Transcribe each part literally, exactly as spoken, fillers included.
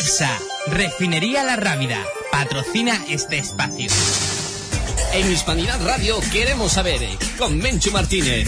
Cepsa, Refinería La Rábida, patrocina este espacio. En Hispanidad Radio queremos saber, con Menchu Martínez.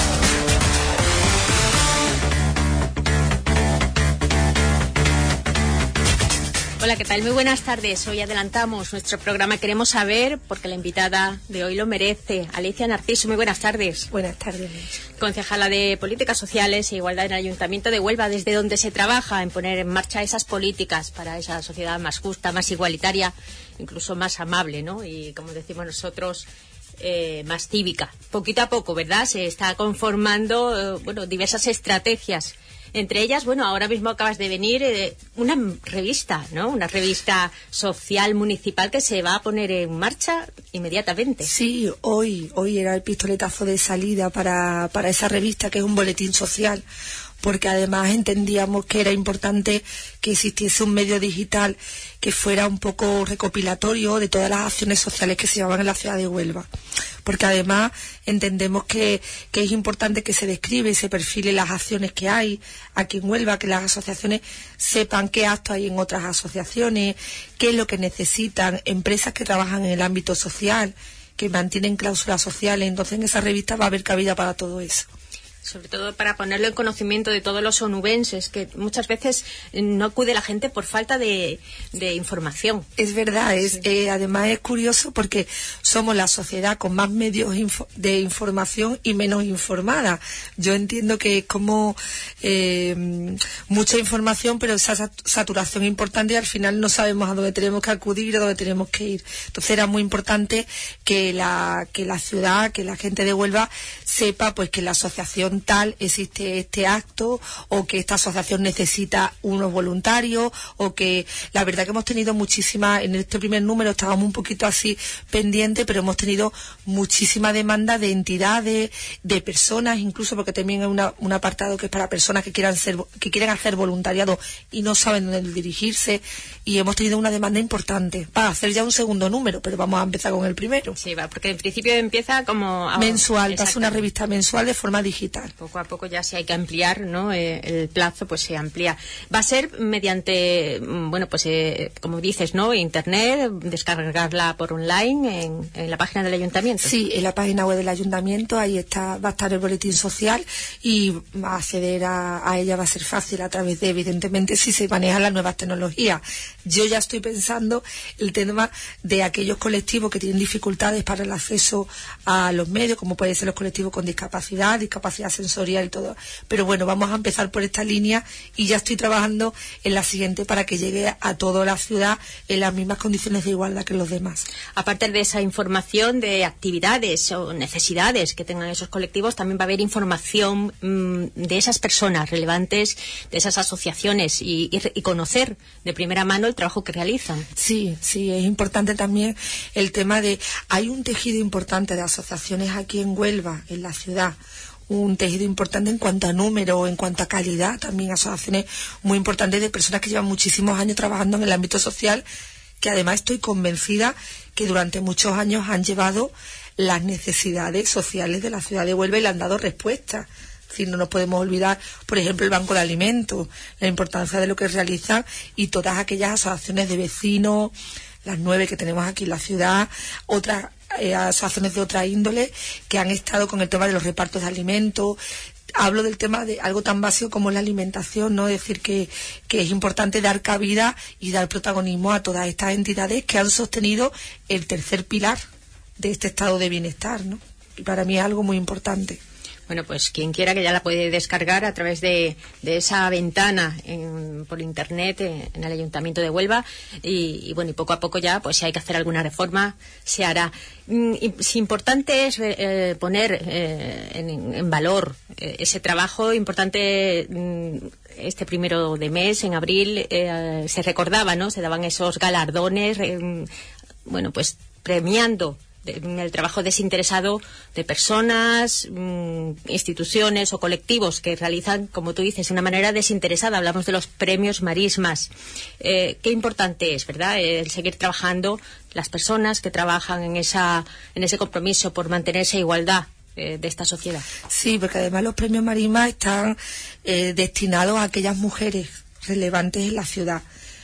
Hola, ¿qué tal? Muy buenas tardes. Hoy adelantamos nuestro programa Queremos Saber, porque la invitada de hoy lo merece. Alicia Narciso, muy buenas tardes. Buenas tardes. Concejala de Políticas Sociales e Igualdad en el Ayuntamiento de Huelva, desde donde se trabaja en poner en marcha esas políticas para esa sociedad más justa, más igualitaria, incluso más amable, ¿no? Y, como decimos nosotros, eh, más cívica. Poquito a poco, ¿verdad? Se está conformando, eh, bueno, diversas estrategias. Entre ellas, bueno, ahora mismo acabas de venir eh, una revista, ¿no? Una revista social municipal que se va a poner en marcha inmediatamente. Sí, hoy, hoy era el pistoletazo de salida para, para esa revista, que es un boletín social, porque además entendíamos que era importante que existiese un medio digital que fuera un poco recopilatorio de todas las acciones sociales que se llevaban en la ciudad de Huelva, porque además entendemos que, que es importante que se describe y se perfile las acciones que hay aquí en Huelva, que las asociaciones sepan qué actos hay en otras asociaciones, qué es lo que necesitan empresas que trabajan en el ámbito social, que mantienen cláusulas sociales. Entonces en esa revista va a haber cabida para todo eso. Sobre todo para ponerlo en conocimiento de todos los onubenses, que muchas veces no acude la gente por falta de, de información. Es verdad, es, sí. eh, además es curioso porque somos la sociedad con más medios info de información y menos informada. Yo entiendo que es como eh, mucha información, pero esa saturación es importante y al final no sabemos a dónde tenemos que acudir, a dónde tenemos que ir. Entonces era muy importante que la, que la ciudad, que la gente de Huelva sepa pues que la asociación tal existe este acto, o que esta asociación necesita unos voluntarios, o que la verdad que hemos tenido muchísima, en este primer número estábamos un poquito así pendientes, pero hemos tenido muchísima demanda de entidades, de personas, incluso porque también hay una, un apartado que es para personas que quieran ser, que quieren hacer voluntariado y no saben dónde dirigirse, y hemos tenido una demanda importante para hacer ya un segundo número, pero vamos a empezar con el primero. Sí, va, porque en principio empieza como a... mensual, va a ser una revista mensual de forma digital. Poco a poco ya, si hay que ampliar, ¿no? Eh, el plazo, pues se amplía. Va a ser mediante, bueno, pues eh, como dices, ¿no? Internet, descargarla por online en, en la página del ayuntamiento. Sí, en la página web del ayuntamiento, ahí está, va a estar el boletín social, y acceder a, a ella va a ser fácil a través de, evidentemente, si se manejan las nuevas tecnologías. Yo ya estoy pensando el tema de aquellos colectivos que tienen dificultades para el acceso a los medios, como pueden ser los colectivos con discapacidad, discapacidad sensorial y todo. Pero bueno, vamos a empezar por esta línea y ya estoy trabajando en la siguiente para que llegue a toda la ciudad en las mismas condiciones de igualdad que los demás. Aparte de esa información de actividades o necesidades que tengan esos colectivos, también va a haber información mmm, de esas personas relevantes, de esas asociaciones, y, y, y conocer de primera mano el trabajo que realizan. Sí, sí, es importante también el tema de... Hay un tejido importante de asociaciones aquí en Huelva, en la ciudad, un tejido importante en cuanto a número, en cuanto a calidad, también asociaciones muy importantes de personas que llevan muchísimos años trabajando en el ámbito social, que además estoy convencida que durante muchos años han llevado las necesidades sociales de la ciudad de Huelva y le han dado respuesta. Es decir, no nos podemos olvidar, por ejemplo, el Banco de Alimentos, la importancia de lo que realizan, y todas aquellas asociaciones de vecinos, las nueve que tenemos aquí en la ciudad, otras eh, asociaciones de otra índole que han estado con el tema de los repartos de alimentos. Hablo del tema de algo tan básico como la alimentación, ¿no? Es decir, que, que es importante dar cabida y dar protagonismo a todas estas entidades que han sostenido el tercer pilar de este estado de bienestar, ¿no? Y para mí es algo muy importante. Bueno, pues quien quiera, que ya la puede descargar a través de, de esa ventana en, por internet en, en el Ayuntamiento de Huelva, y, y bueno, y poco a poco ya, pues si hay que hacer alguna reforma, se hará. Mm, y, si importante es eh, poner eh, en, en valor eh, ese trabajo, importante. Mm, este primero de mes, en abril, eh, se recordaba, ¿no? Se daban esos galardones, eh, bueno, pues premiando el trabajo desinteresado de personas, mmm, instituciones o colectivos que realizan, como tú dices, de una manera desinteresada. Hablamos de los premios Marismas. Eh, qué importante es, ¿verdad?, el seguir trabajando, las personas que trabajan en esa en ese compromiso por mantener esa igualdad eh, de esta sociedad. Sí, porque además los premios Marismas están eh, destinados a aquellas mujeres relevantes en la ciudad.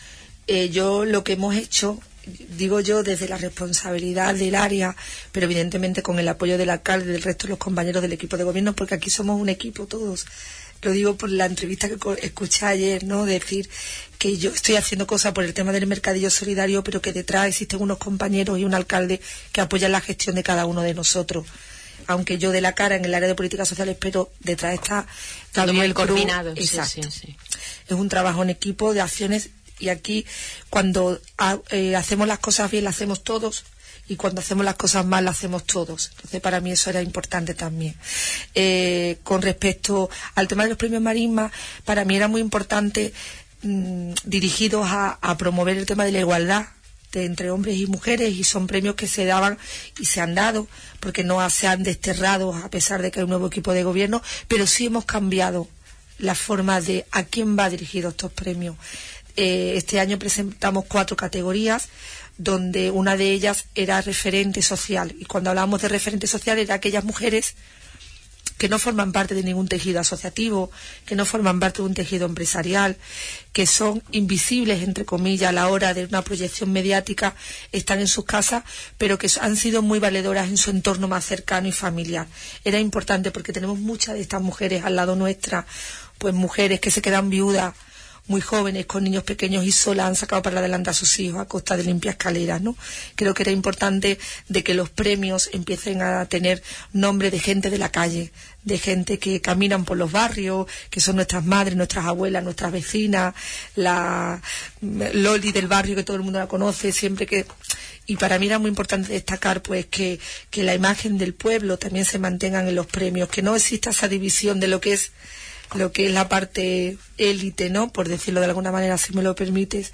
Eh, yo lo que hemos hecho, digo yo desde la responsabilidad del área, pero evidentemente con el apoyo del alcalde y del resto de los compañeros del equipo de gobierno, porque aquí somos un equipo todos. Lo digo por la entrevista que escuché ayer, ¿no? Decir que yo estoy haciendo cosas por el tema del mercadillo solidario, pero que detrás existen unos compañeros y un alcalde que apoyan la gestión de cada uno de nosotros. Aunque yo de la cara en el área de políticas sociales, pero detrás está todo Gabriel muy coordinado. Exacto. Sí, sí, sí. Sí. Es un trabajo en equipo de acciones, y aquí cuando ha, eh, hacemos las cosas bien las hacemos todos, y cuando hacemos las cosas mal las hacemos todos. Entonces para mí eso era importante también. Eh, con respecto al tema de los premios Marisma, para mí era muy importante mmm, dirigidos a, a promover el tema de la igualdad de, entre hombres y mujeres, y son premios que se daban y se han dado porque no se han desterrado a pesar de que hay un nuevo equipo de gobierno, pero sí hemos cambiado la forma de a quién va dirigido estos premios. Eh, este año presentamos cuatro categorías, donde una de ellas era referente social, y cuando hablamos de referente social era aquellas mujeres que no forman parte de ningún tejido asociativo, que no forman parte de un tejido empresarial, que son invisibles, entre comillas, a la hora de una proyección mediática, están en sus casas, pero que han sido muy valedoras en su entorno más cercano y familiar. Era importante porque tenemos muchas de estas mujeres al lado nuestra, pues mujeres que se quedan viudas muy jóvenes, con niños pequeños y solas, han sacado para adelante a sus hijos a costa de limpias escaleras, ¿no? Creo que era importante de que los premios empiecen a tener nombre de gente de la calle, de gente que caminan por los barrios, que son nuestras madres, nuestras abuelas, nuestras vecinas, la Loli del barrio, que todo el mundo la conoce, siempre que... Y para mí era muy importante destacar pues que, que la imagen del pueblo también se mantenga en los premios, que no exista esa división de lo que es lo que es la parte élite, ¿no? Por decirlo de alguna manera, si me lo permites,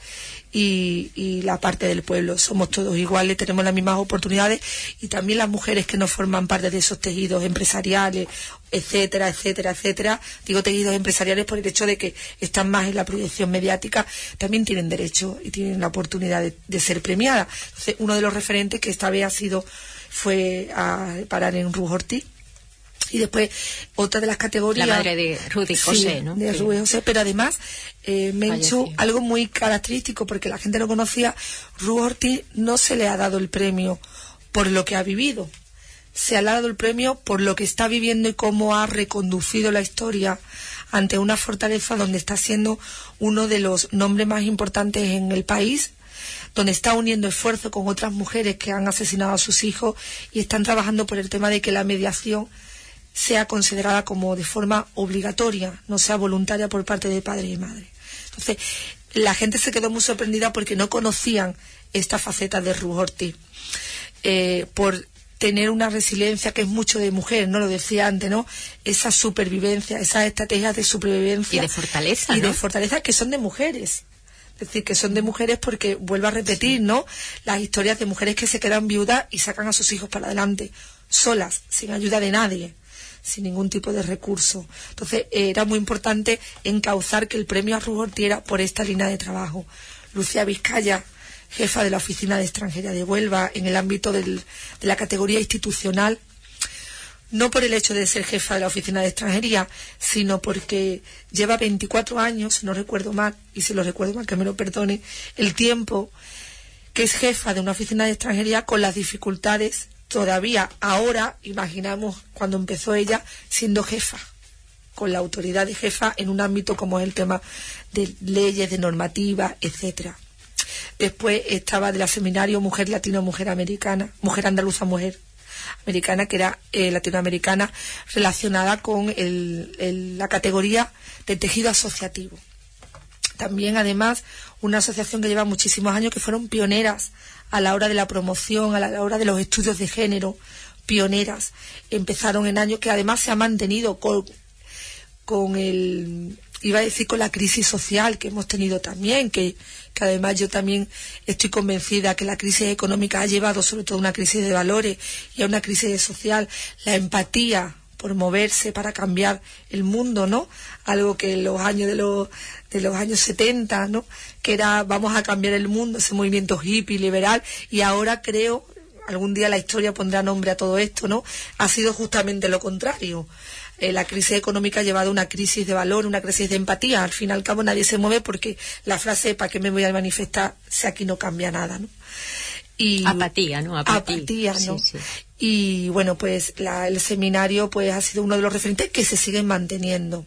y, y la parte del pueblo. Somos todos iguales, tenemos las mismas oportunidades, y también las mujeres que no forman parte de esos tejidos empresariales, etcétera, etcétera, etcétera. Digo tejidos empresariales por el hecho de que están más en la proyección mediática, también tienen derecho y tienen la oportunidad de, de ser premiadas. Entonces, uno de los referentes que esta vez ha sido, fue a parar en Ruth Ortiz. Y después, otra de las categorías... La madre de Ruth y José, sí, ¿no? de Ruth y José, pero además, eh, me he hecho algo muy característico, porque la gente no conocía. Ruth Ortiz no se le ha dado el premio por lo que ha vivido. Se le ha dado el premio por lo que está viviendo y cómo ha reconducido la historia ante una fortaleza donde está siendo uno de los nombres más importantes en el país, donde está uniendo esfuerzos con otras mujeres que han asesinado a sus hijos y están trabajando por el tema de que la mediación sea considerada como de forma obligatoria, no sea voluntaria por parte de padre y madre. Entonces, la gente se quedó muy sorprendida porque no conocían esta faceta de Ruth Ortiz, eh, por tener una resiliencia que es mucho de mujer, ¿no? Lo decía antes, ¿no? Esa supervivencia, esas estrategias de supervivencia. Y de fortaleza, Y ¿no? de fortaleza que son de mujeres. Es decir, que son de mujeres porque, vuelvo a repetir, ¿no? Las historias de mujeres que se quedan viudas y sacan a sus hijos para adelante, solas, sin ayuda de nadie, sin ningún tipo de recurso. Entonces, eh, era muy importante encauzar que el premio a Ruth Ortiz era por esta línea de trabajo. Lucía Vizcaya, jefa de la Oficina de Extranjería de Huelva, en el ámbito del, de la categoría institucional, no por el hecho de ser jefa de la Oficina de Extranjería, sino porque lleva veinticuatro años, si no recuerdo mal, y si lo recuerdo mal, que me lo perdone, el tiempo que es jefa de una Oficina de Extranjería, con las dificultades todavía ahora, imaginamos cuando empezó ella siendo jefa, con la autoridad de jefa en un ámbito como es el tema de leyes, de normativas, etcétera. Después estaba de la seminario Mujer Latino, Mujer Americana, Mujer Andaluza, Mujer Americana, que era eh, latinoamericana, relacionada con el, el, la categoría de tejido asociativo. También, además, una asociación que lleva muchísimos años, que fueron pioneras a la hora de la promoción, a la hora de los estudios de género, pioneras. Empezaron en años que además se ha mantenido con, con el, iba a decir, con la crisis social que hemos tenido también, que, que además yo también estoy convencida que la crisis económica ha llevado sobre todo a una crisis de valores y a una crisis social, la empatía por moverse para cambiar el mundo, ¿no? Algo que en los años de los de los años setenta, ¿no? Que era vamos a cambiar el mundo, ese movimiento hippie, liberal, y ahora creo, algún día la historia pondrá nombre a todo esto, ¿no? Ha sido justamente lo contrario. eh, la crisis económica ha llevado a una crisis de valor, una crisis de empatía. Al fin y al cabo nadie se mueve porque la frase ¿para qué me voy a manifestar si aquí no cambia nada, ¿no? Y apatía, ¿no? Apatía, apatía ¿no? Sí, sí. Y bueno, pues la, el seminario pues ha sido uno de los referentes que se siguen manteniendo.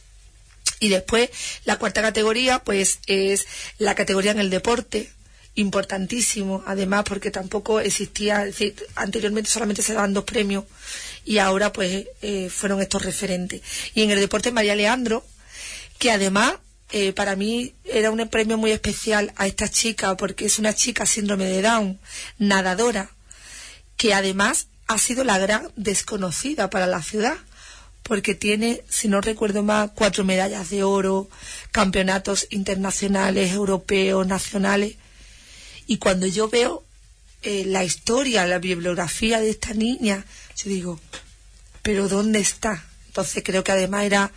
Y después la cuarta categoría pues es la categoría en el deporte, importantísimo, además porque tampoco existía, es decir, anteriormente solamente se daban dos premios y ahora pues eh, fueron estos referentes. Y en el deporte María Leandro, que además eh, para mí era un premio muy especial a esta chica, porque es una chica síndrome de Down, nadadora, que además ha sido la gran desconocida para la ciudad, porque tiene, si no recuerdo más, cuatro medallas de oro, campeonatos internacionales, europeos, nacionales. Y cuando yo veo eh, la historia, la bibliografía de esta niña, yo digo, ¿pero dónde está? Entonces creo que además era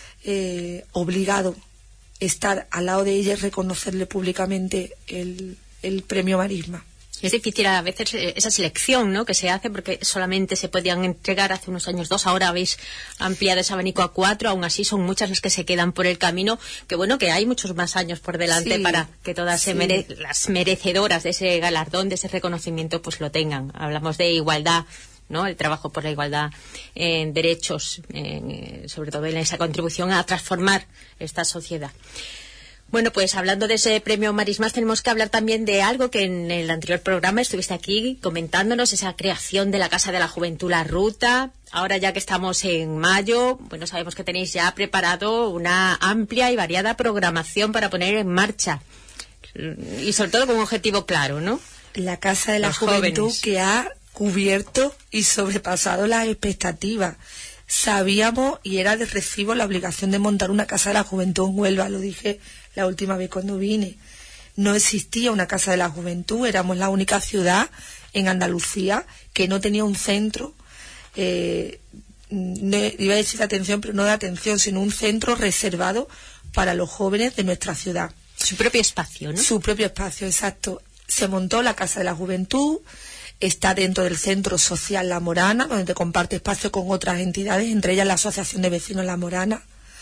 eh, obligado estar al lado de ella y reconocerle públicamente el, el premio Marisma. Es difícil a veces esa selección, ¿no?, que se hace, porque solamente se podían entregar hace unos años dos, ahora habéis ampliado ese abanico a cuatro, aún así son muchas las que se quedan por el camino, que bueno, que hay muchos más años por delante, sí, para que todas sí. se mere- las merecedoras de ese galardón, de ese reconocimiento, pues lo tengan. Hablamos de igualdad, ¿no?, el trabajo por la igualdad en derechos, en, sobre todo en esa contribución a transformar esta sociedad. Bueno, pues hablando de ese premio Marismas, tenemos que hablar también de algo que en el anterior programa estuviste aquí comentándonos, esa creación de la Casa de la Juventud La Ruta. Ahora ya que estamos en mayo, bueno, sabemos que tenéis ya preparado una amplia y variada programación para poner en marcha. Y sobre todo con un objetivo claro, ¿no? La Casa de la Los Juventud jóvenes. Que ha cubierto y sobrepasado las expectativas. Sabíamos y era de recibo la obligación de montar una Casa de la Juventud en Huelva, lo dije la última vez cuando vine. No existía una Casa de la Juventud, éramos la única ciudad en Andalucía que no tenía un centro, eh, no, iba a decir de atención, pero no de atención, sino un centro reservado para los jóvenes de nuestra ciudad. Su propio espacio, ¿no? Su propio espacio, exacto. Se montó la Casa de la Juventud, está dentro del Centro Social La Morana, donde te comparte espacio con otras entidades, entre ellas la Asociación de Vecinos La Morana.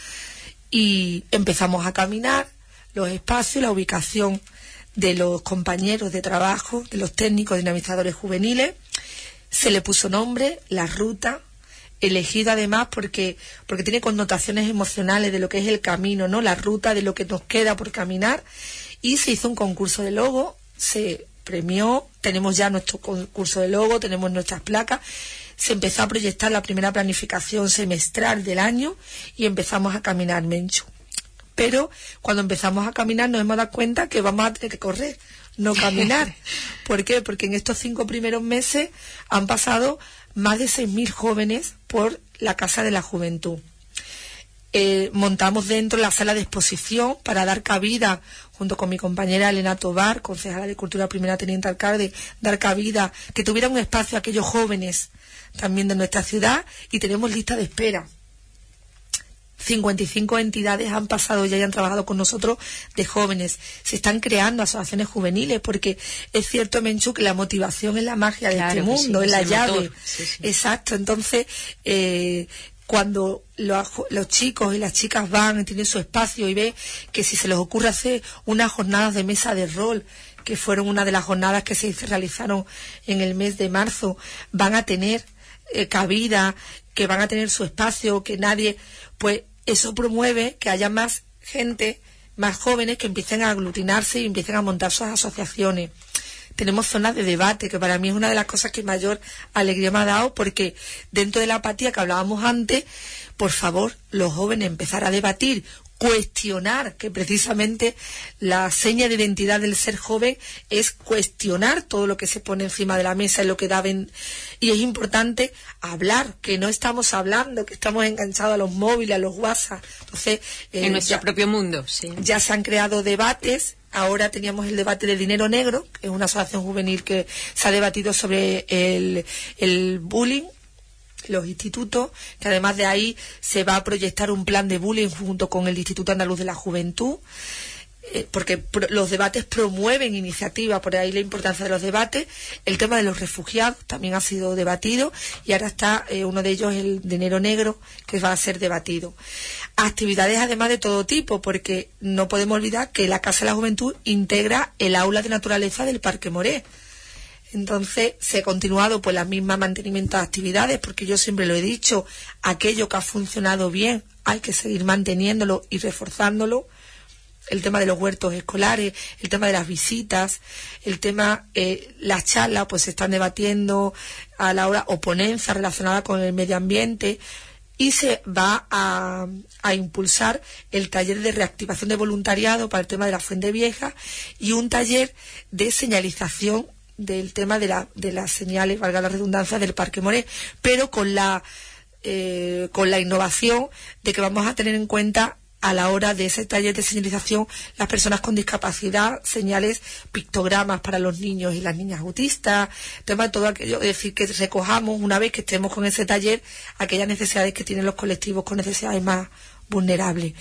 Y empezamos a caminar los espacios, la ubicación de los compañeros de trabajo, de los técnicos dinamizadores juveniles. Se le puso nombre, La Ruta, elegido además porque, porque tiene connotaciones emocionales de lo que es el camino, ¿no? La ruta de lo que nos queda por caminar. Y se hizo un concurso de logo, se premió, tenemos ya nuestro concurso de logo, tenemos nuestras placas. Se empezó a proyectar la primera planificación semestral del año y empezamos a caminar, Menchu. Pero cuando empezamos a caminar nos hemos dado cuenta que vamos a tener que correr, no caminar. ¿Por qué? Porque en estos cinco primeros meses han pasado más de seis mil jóvenes por la Casa de la Juventud. Eh, montamos dentro la sala de exposición para dar cabida, junto con mi compañera Elena Tobar, concejala de Cultura, primera teniente alcalde, dar cabida, que tuviera un espacio a aquellos jóvenes también de nuestra ciudad, y tenemos lista de espera. cincuenta y cinco entidades han pasado ya y han trabajado con nosotros de jóvenes. Se están creando asociaciones juveniles, porque es cierto, Menchu, que la motivación es la magia de claro, este mundo, sí, es la el llave. Sí, sí. Exacto, entonces eh, cuando los, los chicos y las chicas van y tienen su espacio y ven que si se les ocurre hacer unas jornadas de mesa de rol, que fueron una de las jornadas que se realizaron en el mes de marzo, van a tener eh, cabida, que van a tener su espacio, que nadie, pues eso promueve que haya más gente, más jóvenes que empiecen a aglutinarse y empiecen a montar sus asociaciones. Tenemos zonas de debate, que para mí es una de las cosas que mayor alegría me ha dado, porque dentro de la apatía que hablábamos antes, por favor, los jóvenes empezar a debatir, cuestionar, que precisamente la seña de identidad del ser joven es cuestionar todo lo que se pone encima de la mesa y lo que da ven... y es importante hablar, que no estamos hablando, que estamos enganchados a los móviles, a los WhatsApp. Entonces, eh, en nuestro ya, propio mundo, sí. Ya se han creado debates. Ahora teníamos el debate de Dinero Negro, que es una asociación juvenil que se ha debatido sobre el, el bullying, los institutos, que además de ahí se va a proyectar un plan de bullying junto con el Instituto Andaluz de la Juventud. eh, porque pro, los debates promueven iniciativas, por ahí la importancia de los debates. El tema de los refugiados también ha sido debatido y ahora está eh, uno de ellos, el dinero negro, que va a ser debatido. Actividades además de todo tipo, porque no podemos olvidar que la Casa de la Juventud integra el aula de naturaleza del Parque Moré. Entonces se ha continuado pues la misma mantenimiento de actividades, porque yo siempre lo he dicho, aquello que ha funcionado bien hay que seguir manteniéndolo y reforzándolo. El tema de los huertos escolares, el tema de las visitas, el tema, eh, las charlas pues se están debatiendo a la hora, o ponencias relacionadas con el medio ambiente, y se va a, a impulsar el taller de reactivación de voluntariado para el tema de la Fuente Vieja y un taller de señalización del tema de, la, de las señales, valga la redundancia, del Parque Moré, pero con la eh, con la innovación de que vamos a tener en cuenta a la hora de ese taller de señalización las personas con discapacidad, señales, pictogramas para los niños y las niñas autistas, tema de todo aquello, es decir, que recojamos una vez que estemos con ese taller aquellas necesidades que tienen los colectivos con necesidades más vulnerables.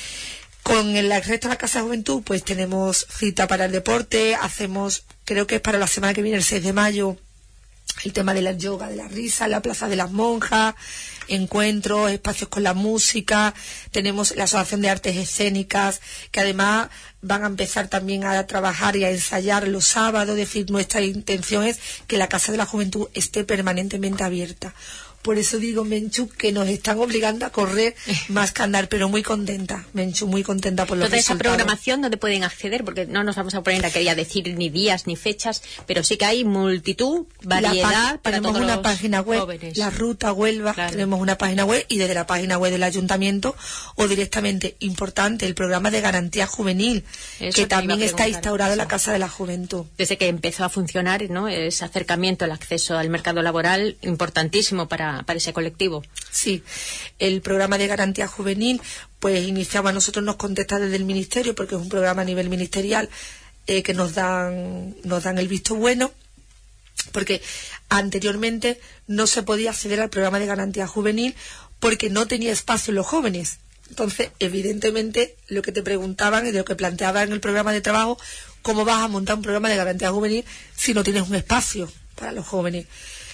Con el resto de la Casa de Juventud pues tenemos cita para el deporte, hacemos, creo que es para la semana que viene, el seis de mayo, el tema de la yoga, de la risa, la Plaza de las Monjas, encuentros, espacios con la música, tenemos la Asociación de Artes Escénicas, que además van a empezar también a trabajar y a ensayar los sábados, es decir, nuestra intención es que la Casa de la Juventud esté permanentemente abierta. Por eso digo, Menchu, que nos están obligando a correr más que andar, pero muy contenta, Menchu, muy contenta por los Toda resultados. esa programación, ¿dónde pueden acceder? Porque no nos vamos a poner aquí a decir ni días ni fechas, pero sí que hay multitud, variedad para tenemos todos una los página web, jóvenes. La Ruta Huelva, Claro. Tenemos una página web, y desde la página web del Ayuntamiento, o directamente, importante, el programa de garantía juvenil, Eso que te también iba a está preguntar, instaurado en la eso. Casa de la Juventud. Desde que empezó a funcionar, ¿no?, ese acercamiento, el acceso al mercado laboral, importantísimo para, para ese colectivo. Sí, el programa de garantía juvenil, pues iniciaba, a nosotros nos contesta desde el Ministerio, porque es un programa a nivel ministerial, eh, que nos dan, nos dan el visto bueno, porque anteriormente no se podía acceder al programa de garantía juvenil porque no tenía espacio los jóvenes. Entonces, evidentemente, lo que te preguntaban y de lo que planteaban en el programa de trabajo, ¿cómo vas a montar un programa de garantía juvenil si no tienes un espacio para los jóvenes?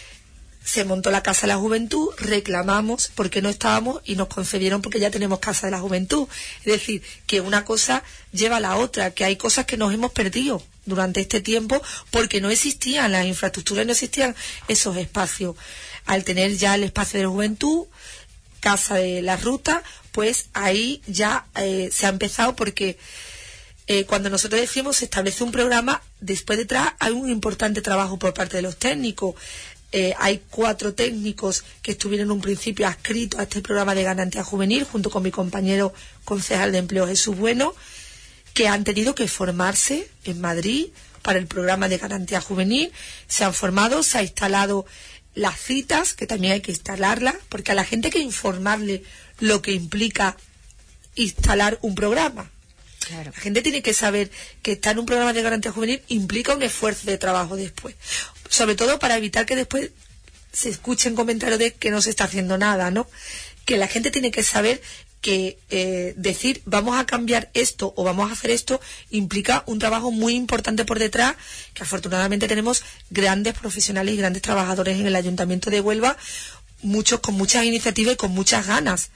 Se montó la Casa de la Juventud, reclamamos porque no estábamos y nos concedieron porque ya tenemos Casa de la Juventud. Es decir, que una cosa lleva a la otra, que hay cosas que nos hemos perdido durante este tiempo porque no existían las infraestructuras, no existían esos espacios. Al tener ya el espacio de la Juventud, Casa de la Ruta, pues ahí ya eh, se ha empezado, porque eh, cuando nosotros decimos se establece un programa, después detrás hay un importante trabajo por parte de los técnicos. Eh, hay cuatro técnicos que estuvieron en un principio adscritos a este programa de garantía juvenil, junto con mi compañero concejal de empleo Jesús Bueno, que han tenido que formarse en Madrid para el programa de garantía juvenil. Se han formado, se ha instalado las citas, que también hay que instalarlas, porque a la gente hay que informarle lo que implica instalar un programa. Claro. La gente tiene que saber que estar en un programa de garantía juvenil implica un esfuerzo de trabajo después, sobre todo para evitar que después se escuchen comentarios de que no se está haciendo nada, ¿no? Que la gente tiene que saber que eh, decir vamos a cambiar esto o vamos a hacer esto implica un trabajo muy importante por detrás, que afortunadamente tenemos grandes profesionales y grandes trabajadores en el Ayuntamiento de Huelva, muchos con muchas iniciativas y con muchas ganas.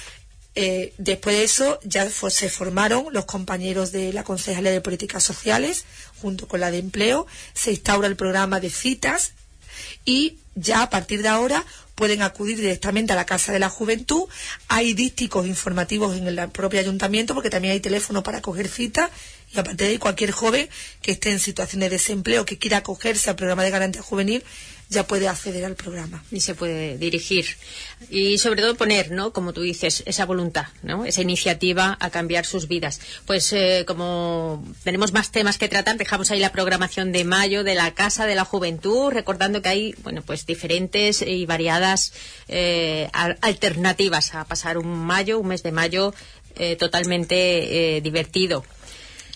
Eh, después de eso ya fue, se formaron los compañeros de la Concejalía de Políticas Sociales junto con la de Empleo, se instaura el programa de citas y ya a partir de ahora pueden acudir directamente a la Casa de la Juventud. Hay dísticos informativos en el propio ayuntamiento, porque también hay teléfono para coger citas, y aparte de ahí cualquier joven que esté en situación de desempleo que quiera acogerse al programa de garantía juvenil ya puede acceder al programa. Y se puede dirigir. Y sobre todo poner, ¿no?, como tú dices, esa voluntad, ¿no?, esa iniciativa a cambiar sus vidas. Pues eh, como tenemos más temas que tratar, dejamos ahí la programación de mayo de la Casa de la Juventud, recordando que hay, bueno, pues diferentes y variadas eh, alternativas a pasar un mayo, un mes de mayo eh, totalmente eh, divertido.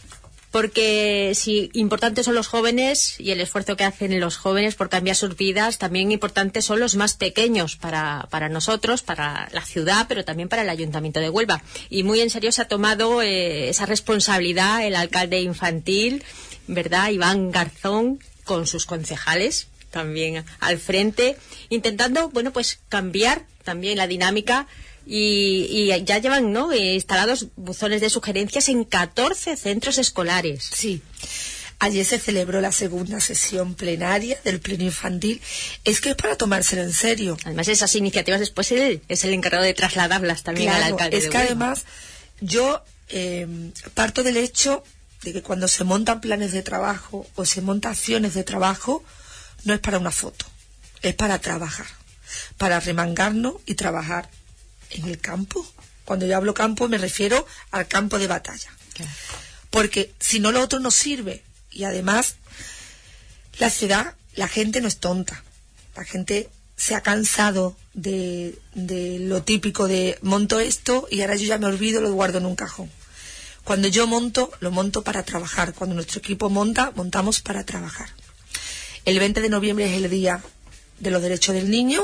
porque si importantes son los jóvenes y el esfuerzo que hacen los jóvenes por cambiar sus vidas, también importantes son los más pequeños para, para nosotros, para la ciudad, pero también para el Ayuntamiento de Huelva. Y muy en serio se ha tomado eh, esa responsabilidad el alcalde infantil, ¿verdad?, Iván Garzón, con sus concejales también al frente, intentando, bueno, pues cambiar también la dinámica. Y, y ya llevan, ¿no?, instalados buzones de sugerencias en catorce centros escolares. Sí. Ayer se celebró la segunda sesión plenaria del Pleno Infantil. Es que es para tomárselo en serio. Además, esas iniciativas después él es el encargado de trasladarlas también claro, al alcalde es de que Huelva. Además, yo eh, parto del hecho de que cuando se montan planes de trabajo o se montan acciones de trabajo, no es para una foto, es para trabajar, para remangarnos y trabajar en el campo. Cuando yo hablo campo me refiero al campo de batalla. Claro. Porque si no, lo otro no sirve. Y además, la ciudad, la gente no es tonta. La gente se ha cansado de, de lo típico de monto esto y ahora yo ya me olvido, lo guardo en un cajón. Cuando yo monto, lo monto para trabajar. Cuando nuestro equipo monta, montamos para trabajar. El veinte de noviembre es el Día de los Derechos del Niño.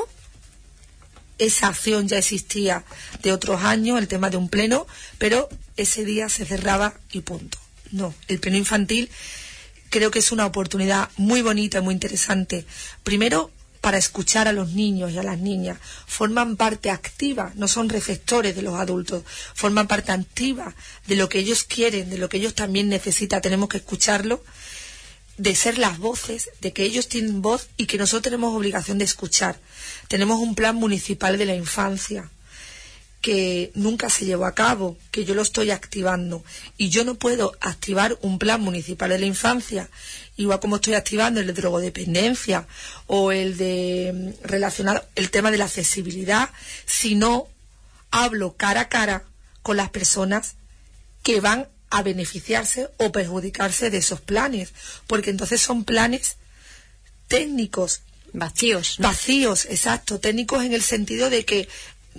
Esa acción ya existía de otros años, el tema de un pleno, pero ese día se cerraba y punto. No, el pleno infantil creo que es una oportunidad muy bonita y muy interesante. Primero, para escuchar a los niños y a las niñas. Forman parte activa, no son receptores de los adultos, forman parte activa de lo que ellos quieren, de lo que ellos también necesitan. Tenemos que escucharlo, de ser las voces, de que ellos tienen voz y que nosotros tenemos obligación de escuchar. Tenemos un plan municipal de la infancia que nunca se llevó a cabo, que yo lo estoy activando, y yo no puedo activar un plan municipal de la infancia igual como estoy activando el de drogodependencia o el de relacionado el tema de la accesibilidad, si no hablo cara a cara con las personas que van a beneficiarse o perjudicarse de esos planes, porque entonces son planes técnicos. Vacíos. ¿no? Vacíos, exacto, técnicos en el sentido de que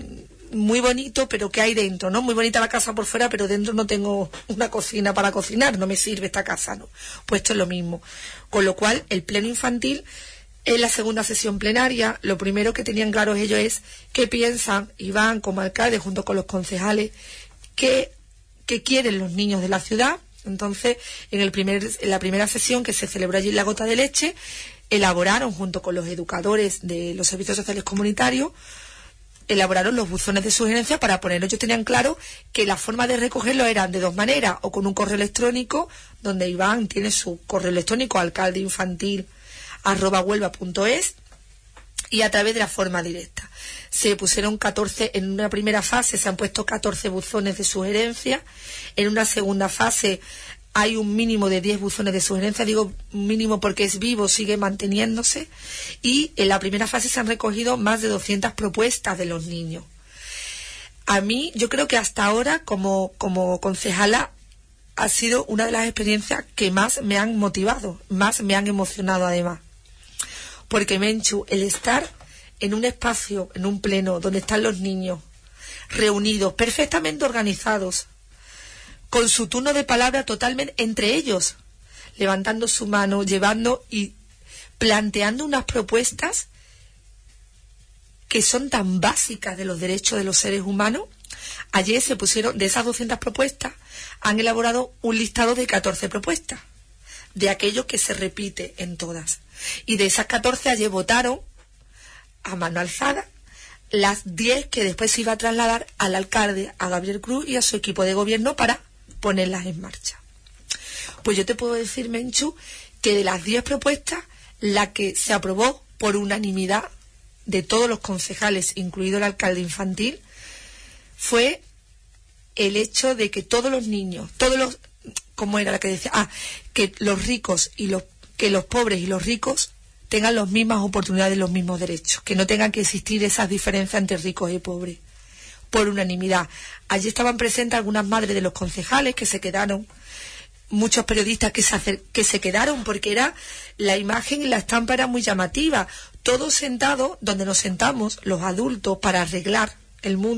muy bonito, pero ¿qué hay dentro? ¿no? Muy bonita la casa por fuera, pero dentro no tengo una cocina para cocinar, no me sirve esta casa, ¿no? Pues esto es lo mismo. Con lo cual, el pleno infantil, en la segunda sesión plenaria, lo primero que tenían claros ellos es qué piensan, Iván como alcalde, junto con los concejales, qué, qué quieren los niños de la ciudad. Entonces, en, el primer, en la primera sesión que se celebró allí en La Gota de Leche, elaboraron, junto con los educadores de los servicios sociales comunitarios, elaboraron los buzones de sugerencia para ponerlo. Ellos tenían claro que la forma de recogerlo eran de dos maneras, o con un correo electrónico, donde Iván tiene su correo electrónico, alcaldeinfantil arroba huelva punto es, y a través de la forma directa. Se pusieron catorce, en una primera fase se han puesto catorce buzones de sugerencia, en una segunda fase hay un mínimo de diez buzones de sugerencia, digo mínimo porque es vivo, sigue manteniéndose, y en la primera fase se han recogido más de doscientas propuestas de los niños. A mí, yo creo que hasta ahora, como, como concejala, ha sido una de las experiencias que más me han motivado, más me han emocionado además. Porque, Menchu, el estar en un espacio, en un pleno, donde están los niños reunidos, perfectamente organizados, con su turno de palabra totalmente entre ellos, levantando su mano, llevando y planteando unas propuestas que son tan básicas de los derechos de los seres humanos. Ayer se pusieron, de esas doscientas propuestas, han elaborado un listado de catorce propuestas, de aquello que se repite en todas. Y de esas catorce ayer votaron a mano alzada las diez que después se iba a trasladar al alcalde, a Gabriel Cruz y a su equipo de gobierno para ponerlas en marcha. Pues yo te puedo decir, Menchu, que de las diez propuestas, la que se aprobó por unanimidad de todos los concejales, incluido el alcalde infantil, fue el hecho de que todos los niños, todos los, ¿cómo era la que decía? Ah, que los ricos y los, que los pobres y los ricos tengan las mismas oportunidades, los mismos derechos, que no tengan que existir esas diferencias entre ricos y pobres, por unanimidad. Allí estaban presentes algunas madres de los concejales que se quedaron, muchos periodistas que se, acer- que se quedaron porque era la imagen y la estampa era muy llamativa. Todos sentados donde nos sentamos los adultos para arreglar el mundo,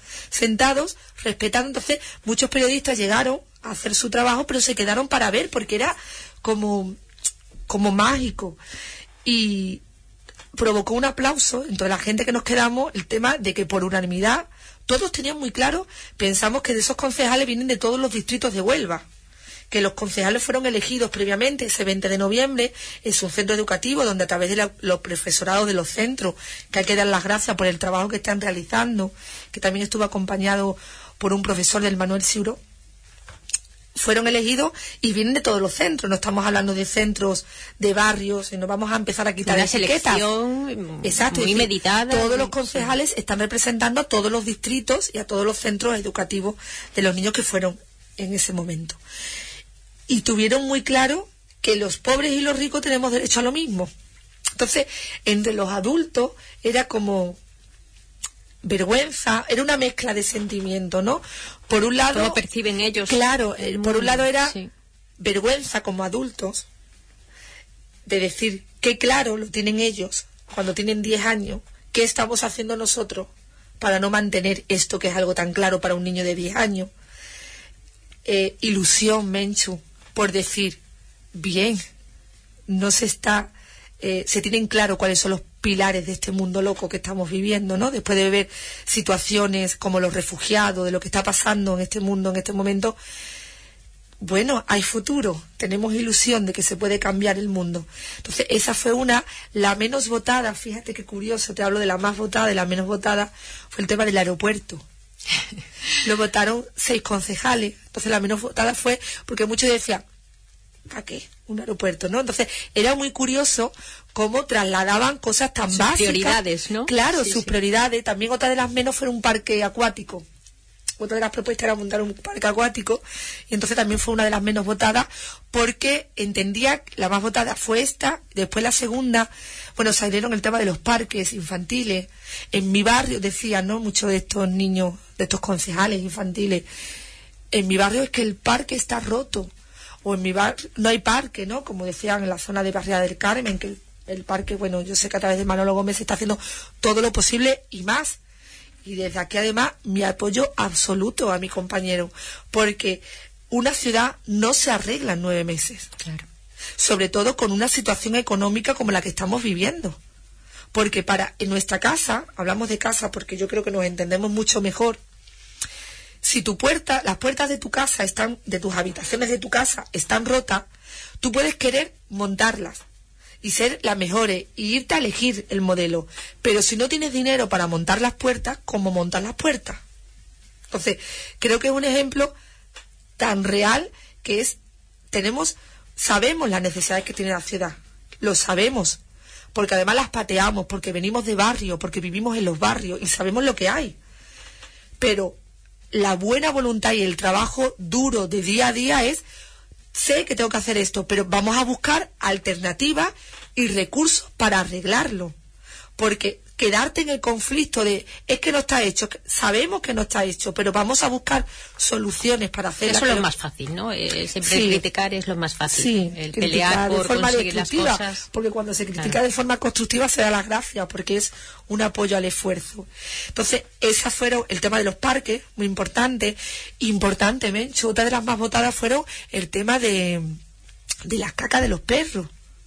sentados, respetando. Entonces, muchos periodistas llegaron a hacer su trabajo, pero se quedaron para ver, porque era como, como mágico. Y provocó un aplauso entre la gente que nos quedamos, el tema de que por unanimidad, todos tenían muy claro, pensamos que de esos concejales vienen de todos los distritos de Huelva, que los concejales fueron elegidos previamente ese veinte de noviembre, es un centro educativo donde a través de la, los profesorados de los centros, que hay que dar las gracias por el trabajo que están realizando, que también estuvo acompañado por un profesor del Manuel Siuro, fueron elegidos y vienen de todos los centros. No estamos hablando de centros de barrios, y no vamos a empezar a quitar una etiquetas. Selección Exacto, muy es decir, meditada. Todos los concejales están representando a todos los distritos y a todos los centros educativos de los niños que fueron en ese momento. Y tuvieron muy claro que los pobres y los ricos tenemos derecho a lo mismo. Entonces, entre los adultos era como vergüenza, era una mezcla de sentimientos, ¿no? Por un lado... ¿Cómo perciben ellos? Claro, eh, por un lado era sí. vergüenza como adultos, de decir qué claro lo tienen ellos cuando tienen diez años, qué estamos haciendo nosotros para no mantener esto que es algo tan claro para un niño de diez años. Eh, ilusión, Menchu, por decir, bien, no se está, eh, se tienen claro cuáles son los pilares de este mundo loco que estamos viviendo, ¿no? Después de ver situaciones como los refugiados, de lo que está pasando en este mundo en este momento, bueno, hay futuro, tenemos ilusión de que se puede cambiar el mundo. Entonces, esa fue una, la menos votada, fíjate qué curioso, te hablo de la más votada, de la menos votada, fue el tema del aeropuerto. Lo votaron seis concejales. Entonces la menos votada fue porque muchos decían, ¿para qué? Un aeropuerto, ¿no? Entonces era muy curioso cómo trasladaban cosas tan sus básicas. Prioridades, ¿no? Claro, Sí, sus sí. prioridades. También otra de las menos fue un parque acuático. Otra de las propuestas era montar un parque acuático, y entonces también fue una de las menos votadas, porque entendía que la más votada fue esta, después la segunda, bueno, salieron el tema de los parques infantiles. En mi barrio, decían, ¿no?, muchos de estos niños, de estos concejales infantiles, en mi barrio es que el parque está roto, o en mi barrio no hay parque, ¿no?, como decían en la zona de Barriada del Carmen, que el, el parque, bueno, yo sé que a través de Manolo Gómez se está haciendo todo lo posible y más. Y desde aquí, además, mi apoyo absoluto a mi compañero, porque una ciudad no se arregla en nueve meses. Claro. Sobre todo con una situación económica como la que estamos viviendo. Porque para en nuestra casa, hablamos de casa porque yo creo que nos entendemos mucho mejor, si tu puerta, las puertas de tu casa están, de tus habitaciones de tu casa están rotas, tú puedes querer montarlas y ser las mejores, y irte a elegir el modelo. Pero si no tienes dinero para montar las puertas, ¿cómo montas las puertas? Entonces, creo que es un ejemplo tan real que es, tenemos, sabemos las necesidades que tiene la ciudad, lo sabemos, porque además las pateamos, porque venimos de barrio, porque vivimos en los barrios y sabemos lo que hay. Pero la buena voluntad y el trabajo duro de día a día es, sé que tengo que hacer esto, pero vamos a buscar alternativas y recursos para arreglarlo. Porque quedarte en el conflicto de, es que no está hecho, sabemos que no está hecho, pero vamos a buscar soluciones para hacerlo. Eso es lo más fácil, ¿no? Eh, siempre Sí. criticar es lo más fácil. Sí, el criticar pelear de por forma conseguir las destructiva, cosas. porque cuando se critica Claro. de forma constructiva se da las gracias, porque es un apoyo al esfuerzo. Entonces, esas fueron el tema de los parques, muy importante. Importante, Mencho, otra de las más votadas fueron el tema de, de las cacas de los perros.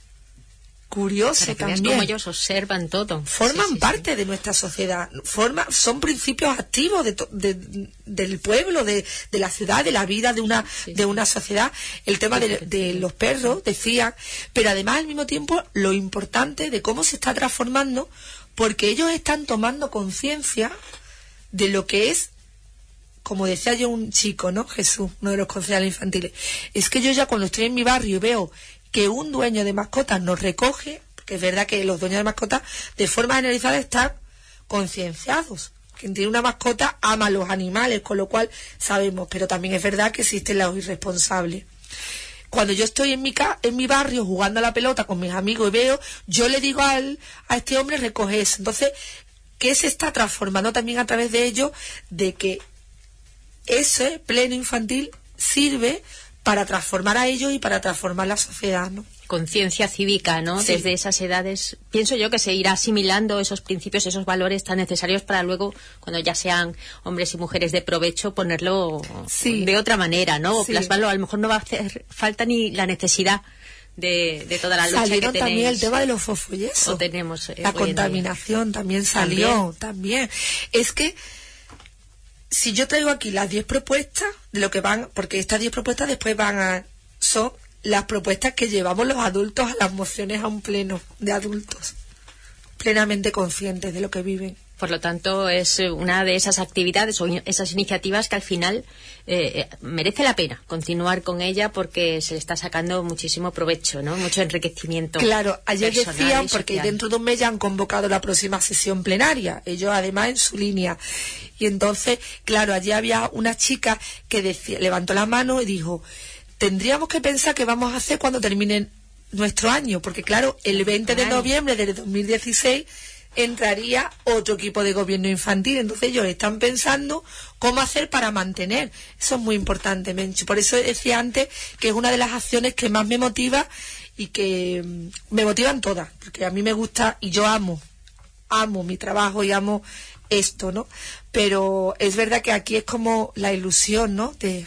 Curioso Para que veas también. cómo ellos observan todo. Forman Sí, sí, parte sí. de nuestra sociedad, forma, son principios activos de to- de- del pueblo, de, de la ciudad, de la vida de una, Sí, de sí. una sociedad. El tema de, de los perros, decían, pero además al mismo tiempo lo importante de cómo se está transformando, porque ellos están tomando conciencia de lo que es, como decía yo un chico, ¿no? Jesús, uno de los concejales infantiles, es que yo ya cuando estoy en mi barrio y veo que un dueño de mascotas nos recoge, porque es verdad que los dueños de mascotas de forma generalizada están concienciados. Quien tiene una mascota ama a los animales, con lo cual sabemos, pero también es verdad que existen los irresponsables. Cuando yo estoy en mi ca en mi barrio jugando a la pelota con mis amigos y veo, yo le digo al, a este hombre recoge eso. Entonces, ¿qué se está transformando también a través de ello? De que ese pleno infantil sirve para transformar a ellos y para transformar la sociedad, ¿no? Conciencia cívica, ¿no? Sí. Desde esas edades, pienso yo que se irá asimilando esos principios, esos valores tan necesarios para luego, cuando ya sean hombres y mujeres de provecho, ponerlo sí. de otra manera, ¿no? Sí. Plasmarlo, a lo mejor no va a hacer falta ni la necesidad de, de toda la lucha Salieron que tenéis. También el tema de los fosfoyesos. O tenemos, eh, la contaminación también salió, también. también. Es que si yo traigo aquí las diez propuestas de lo que van, porque estas diez propuestas después van a son las propuestas que llevamos los adultos a las mociones a un pleno de adultos plenamente conscientes de lo que viven. Por lo tanto, es una de esas actividades o esas iniciativas que al final eh, merece la pena continuar con ella porque se le está sacando muchísimo provecho, ¿no? Mucho enriquecimiento. Claro, ayer decían, porque dentro de un mes ya han convocado la próxima sesión plenaria, ellos además en su línea. Y entonces, claro, allí había una chica que decía, levantó la mano y dijo: tendríamos que pensar qué vamos a hacer cuando termine nuestro año, porque claro, el veinte de noviembre del dos mil dieciséis entraría otro equipo de gobierno infantil, entonces ellos están pensando cómo hacer para mantener. Eso es muy importante, Menchu. Por eso decía antes que es una de las acciones que más me motiva y que me motivan todas, porque a mí me gusta y yo amo, amo mi trabajo y amo esto, ¿no? Pero es verdad que aquí es como la ilusión, ¿no? De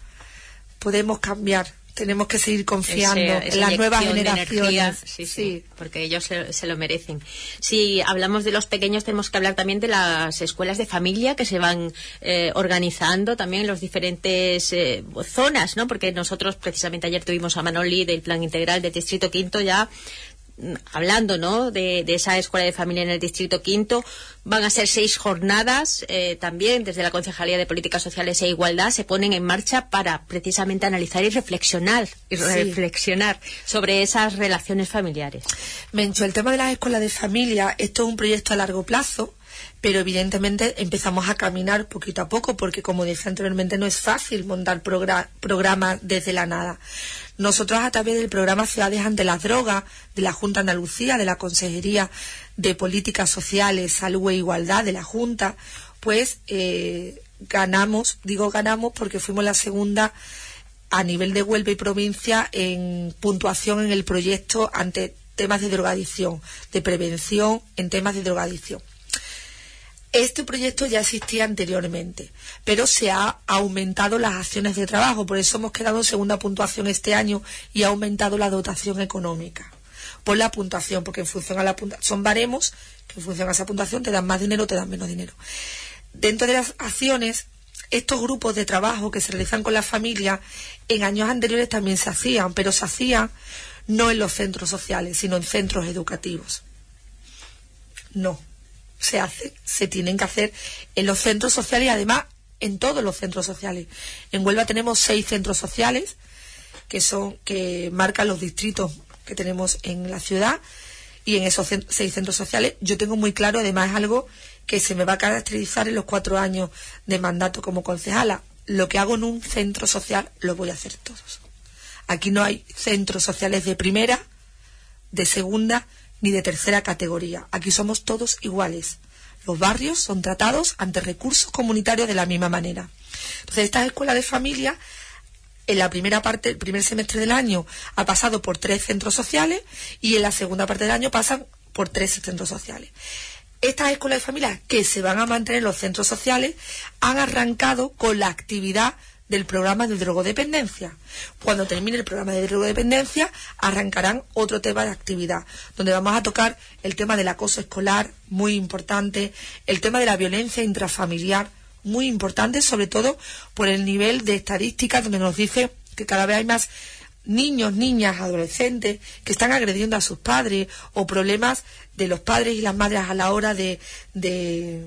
podemos cambiar. Tenemos que seguir confiando Ese, en las nuevas generaciones. Sí, sí, sí, porque ellos se, se lo merecen. Si hablamos de los pequeños, tenemos que hablar también de las escuelas de familia que se van eh, organizando también en las diferentes eh, zonas, ¿no? Porque nosotros precisamente ayer tuvimos a Manoli del Plan Integral del Distrito Quinto ya hablando, ¿no? De, de esa escuela de familia en el Distrito Quinto. Van a ser seis jornadas eh, también desde la Concejalía de Políticas Sociales e Igualdad se ponen en marcha para precisamente analizar y reflexionar y sí. reflexionar sobre esas relaciones familiares. Mencho, el tema de las escuelas de familia, esto es un proyecto a largo plazo, pero evidentemente empezamos a caminar poquito a poco porque, como decía anteriormente, no es fácil montar progra- programas desde la nada. Nosotros, a través del programa Ciudades ante las Drogas de la Junta de Andalucía, de la Consejería de Políticas Sociales, Salud e Igualdad de la Junta, pues eh, ganamos, digo ganamos porque fuimos la segunda a nivel de Huelva y provincia en puntuación en el proyecto ante temas de drogadicción, de prevención en temas de drogadicción. Este proyecto ya existía anteriormente, pero se ha aumentado las acciones de trabajo, por eso hemos quedado en segunda puntuación este año y ha aumentado la dotación económica por la puntuación, porque en función a la puntuación son baremos que en función a esa puntuación te dan más dinero o te dan menos dinero. Dentro de las acciones, estos grupos de trabajo que se realizan con las familias en años anteriores también se hacían, pero se hacían no en los centros sociales, sino en centros educativos. No. se hace, se tienen que hacer en los centros sociales y además en todos los centros sociales. En Huelva tenemos seis centros sociales que son que marcan los distritos que tenemos en la ciudad y en esos cent- seis centros sociales yo tengo muy claro, además es algo que se me va a caracterizar en los cuatro años de mandato como concejala. Lo que hago en un centro social lo voy a hacer todos. Aquí no hay centros sociales de primera, de segunda ni de tercera categoría. Aquí somos todos iguales. Los barrios son tratados ante recursos comunitarios de la misma manera. Entonces, estas escuelas de familia, en la primera parte, el primer semestre del año, ha pasado por tres centros sociales y en la segunda parte del año pasan por tres centros sociales. Estas escuelas de familia que se van a mantener en los centros sociales han arrancado con la actividad del programa de drogodependencia. Cuando termine el programa de drogodependencia, arrancarán otro tema de actividad, donde vamos a tocar el tema del acoso escolar, muy importante, el tema de la violencia intrafamiliar, muy importante, sobre todo por el nivel de estadísticas, donde nos dice que cada vez hay más niños, niñas, adolescentes que están agrediendo a sus padres, o problemas de los padres y las madres a la hora de... de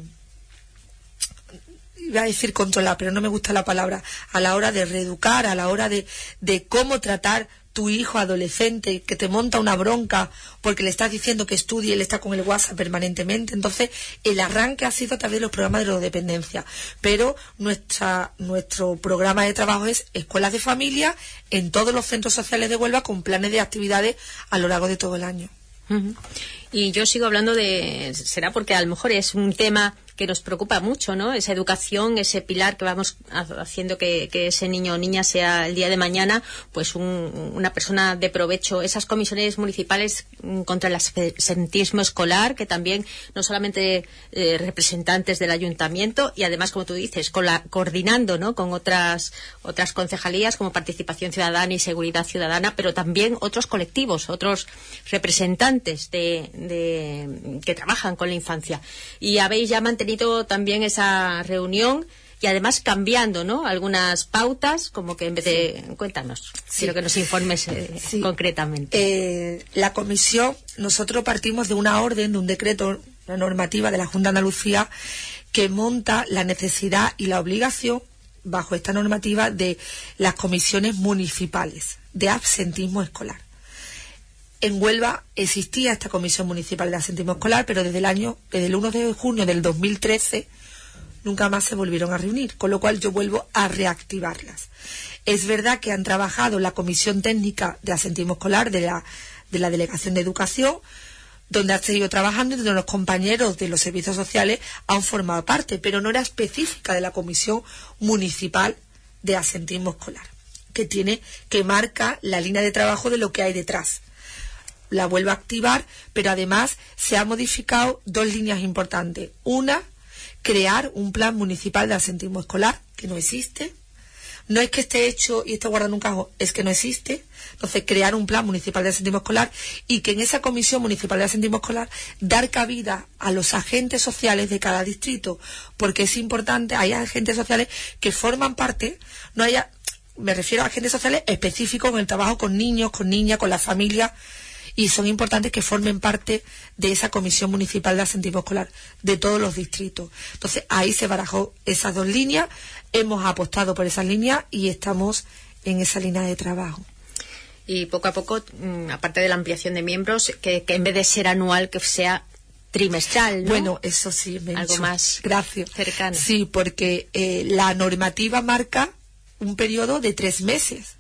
iba a decir controlar, pero no me gusta la palabra, a la hora de reeducar, a la hora de, de cómo tratar tu hijo adolescente que te monta una bronca porque le estás diciendo que estudie y él está con el WhatsApp permanentemente. Entonces, el arranque ha sido a través de los programas de drogodependencia, pero nuestra, nuestro programa de trabajo es escuelas de familia en todos los centros sociales de Huelva con planes de actividades a lo largo de todo el año. Uh-huh. Y yo sigo hablando de, será porque a lo mejor es un tema que nos preocupa mucho, ¿no? Esa educación, ese pilar que vamos haciendo que, que ese niño o niña sea el día de mañana pues un, una persona de provecho. Esas comisiones municipales contra el absentismo escolar, que también no solamente eh, representantes del ayuntamiento y además, como tú dices, con la, coordinando, ¿no?, con otras otras concejalías como Participación Ciudadana y Seguridad Ciudadana, pero también otros colectivos, otros representantes de, de que trabajan con la infancia. Y habéis ya mantenido también esa reunión y además cambiando, ¿no?, algunas pautas, como que en vez de... Sí. Cuéntanos, sí. Quiero que nos informes eh, sí. concretamente. Eh, la comisión, nosotros partimos de una orden, de un decreto, una normativa de la Junta de Andalucía que monta la necesidad y la obligación, bajo esta normativa, de las comisiones municipales de absentismo escolar. En Huelva existía esta comisión municipal de absentismo escolar, pero desde el año, desde el primero de junio del dos mil trece, nunca más se volvieron a reunir, con lo cual yo vuelvo a reactivarlas. Es verdad que han trabajado la comisión técnica de absentismo escolar de la, de la Delegación de Educación, donde han seguido trabajando y donde los compañeros de los servicios sociales han formado parte, pero no era específica de la comisión municipal de absentismo escolar, que tiene, que marca la línea de trabajo de lo que hay detrás. La vuelvo a activar, pero además se han modificado dos líneas importantes. Una, crear un plan municipal de absentismo escolar, que no existe. No es que esté hecho y esté guardado en un cajón, es que no existe. Entonces, crear un plan municipal de absentismo escolar y que en esa comisión municipal de absentismo escolar dar cabida a los agentes sociales de cada distrito, porque es importante, hay agentes sociales que forman parte, no haya, me refiero a agentes sociales específicos en el trabajo con niños, con niñas, con las familias, y son importantes que formen parte de esa comisión municipal de absentismo escolar de todos los distritos. Entonces ahí se barajó esas dos líneas, hemos apostado por esas líneas y estamos en esa línea de trabajo. Y poco a poco, aparte de la ampliación de miembros, que, que en vez de ser anual, que sea trimestral, ¿no? Bueno, eso sí, me algo más Gracias. cercano. Sí, porque eh, la normativa marca un periodo de tres meses.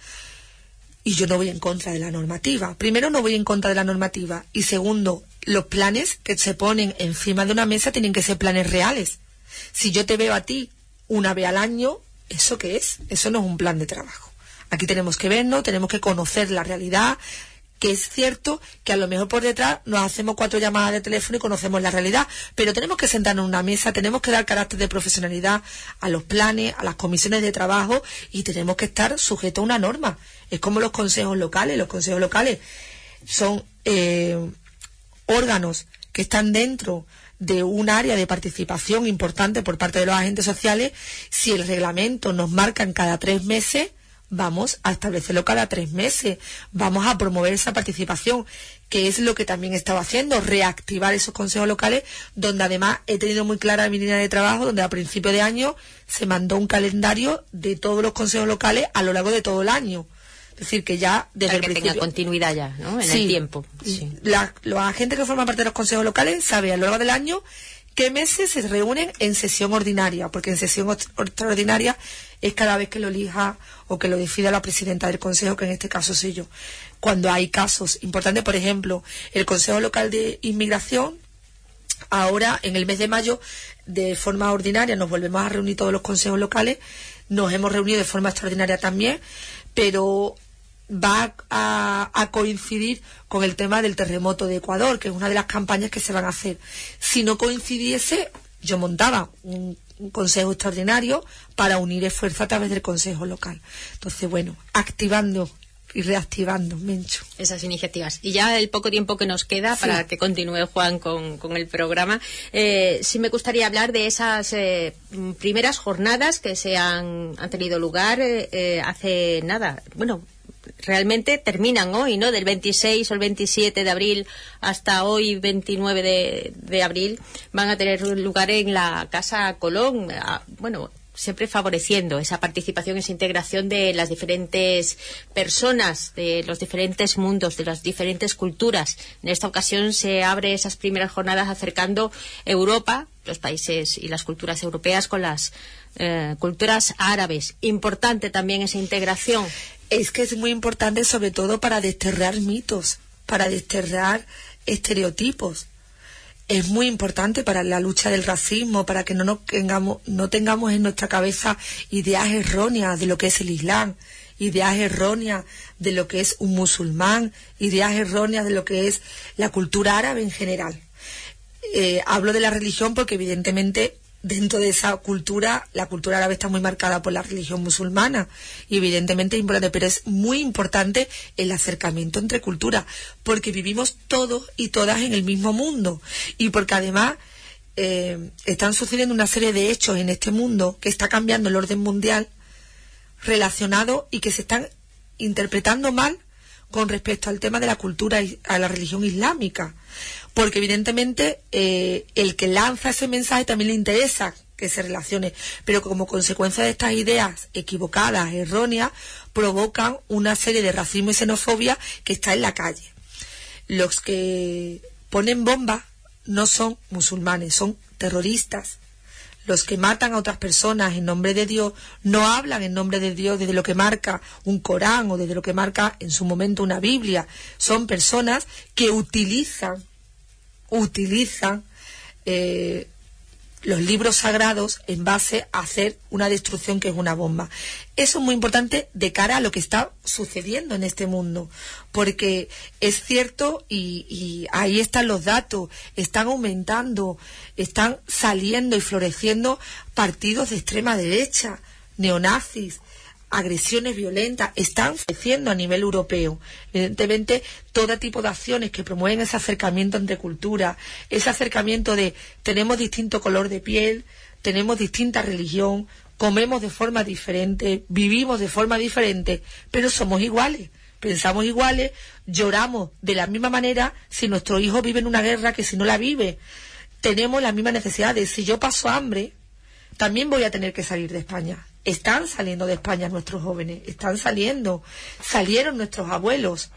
Y yo no voy en contra de la normativa. Primero, no voy en contra de la normativa. Y segundo, los planes que se ponen encima de una mesa tienen que ser planes reales. Si yo te veo a ti una vez al año, ¿eso qué es? Eso no es un plan de trabajo. Aquí tenemos que vernos, tenemos que conocer la realidad, que es cierto que a lo mejor por detrás nos hacemos cuatro llamadas de teléfono y conocemos la realidad, pero tenemos que sentarnos en una mesa, tenemos que dar carácter de profesionalidad a los planes, a las comisiones de trabajo y tenemos que estar sujetos a una norma. Es como los consejos locales. Los consejos locales son eh, órganos que están dentro de un área de participación importante por parte de los agentes sociales. Si el reglamento nos marca en cada tres meses, vamos a establecerlo cada tres meses, vamos a promover esa participación, que es lo que también he estado haciendo, reactivar esos consejos locales, donde además he tenido muy clara mi línea de trabajo, donde a principio de año se mandó un calendario de todos los consejos locales a lo largo de todo el año. Es decir, que ya desde Para que el principio tenga continuidad ya, ¿no? En sí, el tiempo. Sí. La, los agentes que forman parte de los consejos locales saben a lo largo del año qué meses se reúnen en sesión ordinaria, porque en sesión extraordinaria es cada vez que lo elija o que lo decida la presidenta del consejo, que en este caso soy yo. Cuando hay casos importantes, por ejemplo, el Consejo Local de Inmigración, ahora en el mes de mayo, de forma ordinaria, nos volvemos a reunir todos los consejos locales, nos hemos reunido de forma extraordinaria también, pero va a, a coincidir con el tema del terremoto de Ecuador, que es una de las campañas que se van a hacer. Si no coincidiese, yo montaba un, un consejo extraordinario para unir esfuerzos a través del consejo local. Entonces, bueno, activando y reactivando, Mencho. Esas iniciativas. Y ya el poco tiempo que nos queda sí. para que continúe Juan con, con el programa, eh, sí me gustaría hablar de esas eh, primeras jornadas que se han, han tenido lugar eh, eh, hace nada, bueno, realmente terminan hoy, ¿no? Del veintiséis o el veintisiete de abril hasta hoy, veintinueve de, de abril, van a tener lugar en la Casa Colón. A, bueno, siempre favoreciendo esa participación, esa integración de las diferentes personas, de los diferentes mundos, de las diferentes culturas. En esta ocasión se abre esas primeras jornadas acercando Europa, los países y las culturas europeas con las eh, culturas árabes. Importante también esa integración. Es que es muy importante, sobre todo para desterrar mitos, para desterrar estereotipos. es muy importante para la lucha del racismo, para que no nos tengamos, no tengamos en nuestra cabeza ideas erróneas de lo que es el Islam, ideas erróneas de lo que es un musulmán, ideas erróneas de lo que es la cultura árabe en general. Eh, hablo de la religión porque evidentemente dentro de esa cultura, la cultura árabe está muy marcada por la religión musulmana y evidentemente es importante, pero es muy importante el acercamiento entre culturas, porque vivimos todos y todas en el mismo mundo y porque además eh, están sucediendo una serie de hechos en este mundo que está cambiando el orden mundial relacionados y que se están interpretando mal con respecto al tema de la cultura y a la religión islámica. Porque evidentemente eh, el que lanza ese mensaje también le interesa que se relacione, pero como consecuencia de estas ideas equivocadas, erróneas, provocan una serie de racismo y xenofobia que está en la calle. Los que ponen bombas no son musulmanes, son terroristas. Los que matan a otras personas en nombre de Dios no hablan en nombre de Dios desde lo que marca un Corán o desde lo que marca en su momento una Biblia. Son personas que utilizan utilizan eh, los libros sagrados en base a hacer una destrucción que es una bomba. Eso es muy importante de cara a lo que está sucediendo en este mundo, porque es cierto y, y ahí están los datos, están aumentando, están saliendo y floreciendo partidos de extrema derecha, neonazis, agresiones violentas, están creciendo a nivel europeo. Evidentemente, todo tipo de acciones que promueven ese acercamiento entre culturas, ese acercamiento de tenemos distinto color de piel, tenemos distinta religión, comemos de forma diferente, vivimos de forma diferente, pero somos iguales, pensamos iguales, lloramos de la misma manera si nuestro hijo vive en una guerra que si no la vive. Tenemos las mismas necesidades. Si yo paso hambre, también voy a tener que salir de España. Están saliendo de España nuestros jóvenes, están saliendo, salieron nuestros abuelos.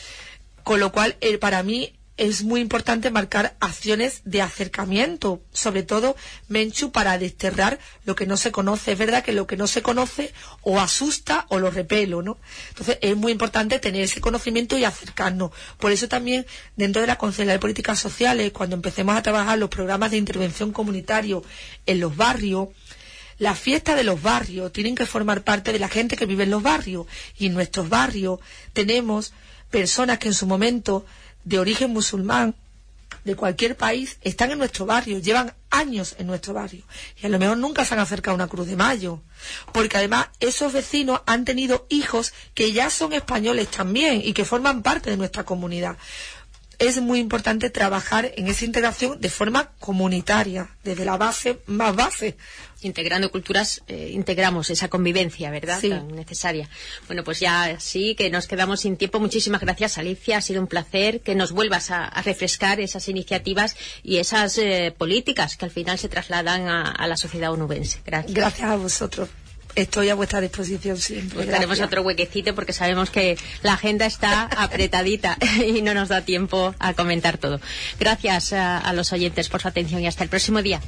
Con lo cual, eh, para mí es muy importante marcar acciones de acercamiento, sobre todo, Menchu, para desterrar lo que no se conoce. Es verdad que lo que no se conoce o asusta o lo repelo, ¿no? Entonces, es muy importante tener ese conocimiento y acercarnos. Por eso también, dentro de la Consejería de Políticas Sociales, cuando empecemos a trabajar los programas de intervención comunitario en los barrios, las fiestas de los barrios tienen que formar parte de la gente que vive en los barrios. Y en nuestros barrios tenemos personas que en su momento, de origen musulmán, de cualquier país, están en nuestro barrio, llevan años en nuestro barrio. Y a lo mejor nunca se han acercado a una Cruz de Mayo. Porque además esos vecinos han tenido hijos que ya son españoles también y que forman parte de nuestra comunidad. Es muy importante trabajar en esa integración de forma comunitaria, desde la base más base. Integrando culturas, eh, integramos esa convivencia, ¿verdad? Sí. Tan necesaria. Bueno, pues ya sí, que nos quedamos sin tiempo. Muchísimas gracias, Alicia. Ha sido un placer que nos vuelvas a, a refrescar esas iniciativas y esas eh, políticas que al final se trasladan a, a la sociedad onubense. Gracias. Gracias a vosotros. Estoy a vuestra disposición siempre. Buscaremos otro huequecito porque sabemos que la agenda está apretadita y no nos da tiempo a comentar todo. Gracias a, a los oyentes por su atención y hasta el próximo día.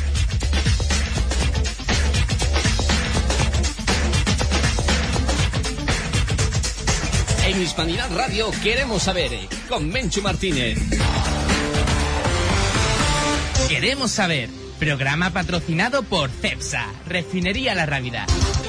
En Hispanidad Radio queremos saber, con Menchu Martínez. Queremos saber. Programa patrocinado por Cepsa, Refinería La Rábida.